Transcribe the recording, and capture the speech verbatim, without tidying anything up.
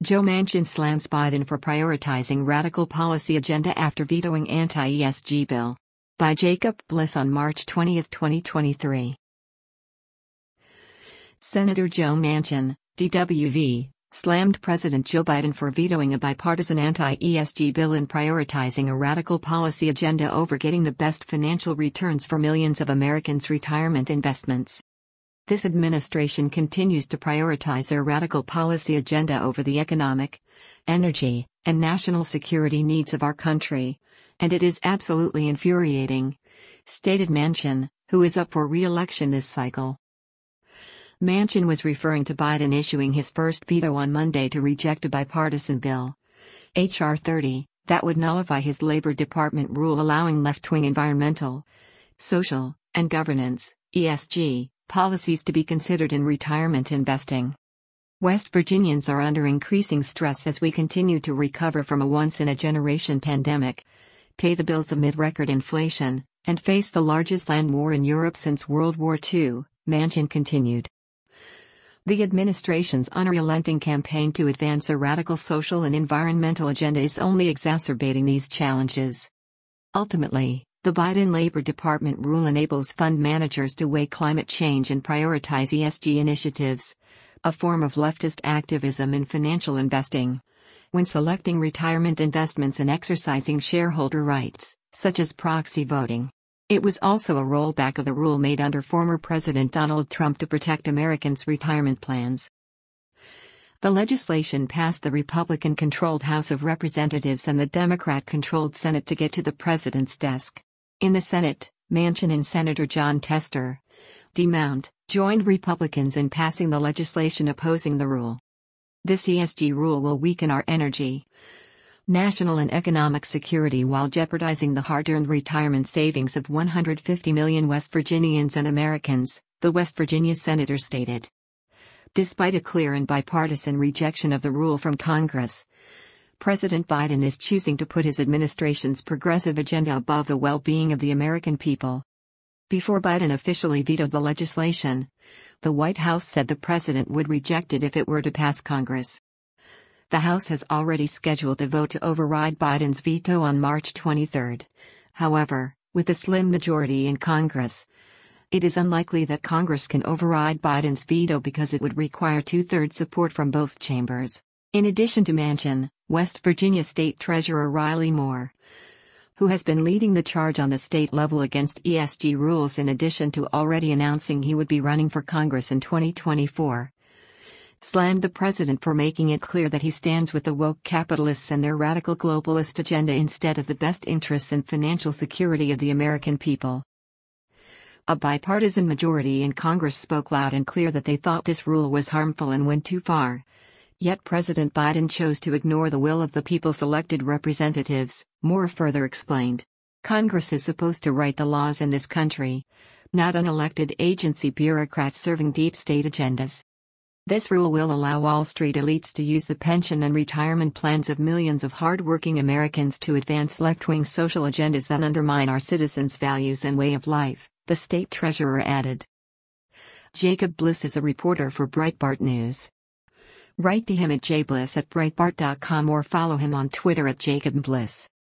Joe Manchin slams Biden for prioritizing radical policy agenda after vetoing anti-E S G bill. By Jacob Bliss on March twentieth, twenty twenty-three. Senator Joe Manchin, D W V, slammed President Joe Biden for vetoing a bipartisan anti-E S G bill and prioritizing a radical policy agenda over getting the best financial returns for millions of Americans' retirement investments. This administration continues to prioritize their radical policy agenda over the economic, energy, and national security needs of our country, and it is absolutely infuriating, stated Manchin, who is up for re-election this cycle. Manchin was referring to Biden issuing his first veto on Monday to reject a bipartisan bill, H R thirty, that would nullify his Labor Department rule allowing left-wing environmental, social, and governance, E S G, policies to be considered in retirement investing. West Virginians are under increasing stress as we continue to recover from a once-in-a-generation pandemic, pay the bills amid record inflation, and face the largest land war in Europe since World War Two, Manchin continued. The administration's unrelenting campaign to advance a radical social and environmental agenda is only exacerbating these challenges. Ultimately, the Biden Labor Department rule enables fund managers to weigh climate change and prioritize E S G initiatives, a form of leftist activism in financial investing, when selecting retirement investments and exercising shareholder rights, such as proxy voting. It was also a rollback of the rule made under former President Donald Trump to protect Americans' retirement plans. The legislation passed the Republican-controlled House of Representatives and the Democrat-controlled Senate to get to the president's desk. In the Senate, Manchin and Senator Jon Tester, D. Mount, joined Republicans in passing the legislation opposing the rule. This E S G rule will weaken our energy, national and economic security while jeopardizing the hard-earned retirement savings of one hundred fifty million West Virginians and Americans, the West Virginia senator stated. Despite a clear and bipartisan rejection of the rule from Congress, President Biden is choosing to put his administration's progressive agenda above the well-being of the American people. Before Biden officially vetoed the legislation, the White House said the president would reject it if it were to pass Congress. The House has already scheduled a vote to override Biden's veto on March twenty-third. However, with a slim majority in Congress, it is unlikely that Congress can override Biden's veto because it would require two-thirds support from both chambers. In addition to Manchin, West Virginia State Treasurer Riley Moore, who has been leading the charge on the state level against E S G rules in addition to already announcing he would be running for Congress in twenty twenty-four, slammed the president for making it clear that he stands with the woke capitalists and their radical globalist agenda instead of the best interests and financial security of the American people. A bipartisan majority in Congress spoke loud and clear that they thought this rule was harmful and went too far. Yet President Biden chose to ignore the will of the people's elected representatives, Moore further explained. Congress is supposed to write the laws in this country, not unelected agency bureaucrats serving deep state agendas. This rule will allow Wall Street elites to use the pension and retirement plans of millions of hard-working Americans to advance left-wing social agendas that undermine our citizens' values and way of life, the state treasurer added. Jacob Bliss is a reporter for Breitbart News. Write to him at jbliss at breitbart dot com or follow him on Twitter at Jacob Bliss.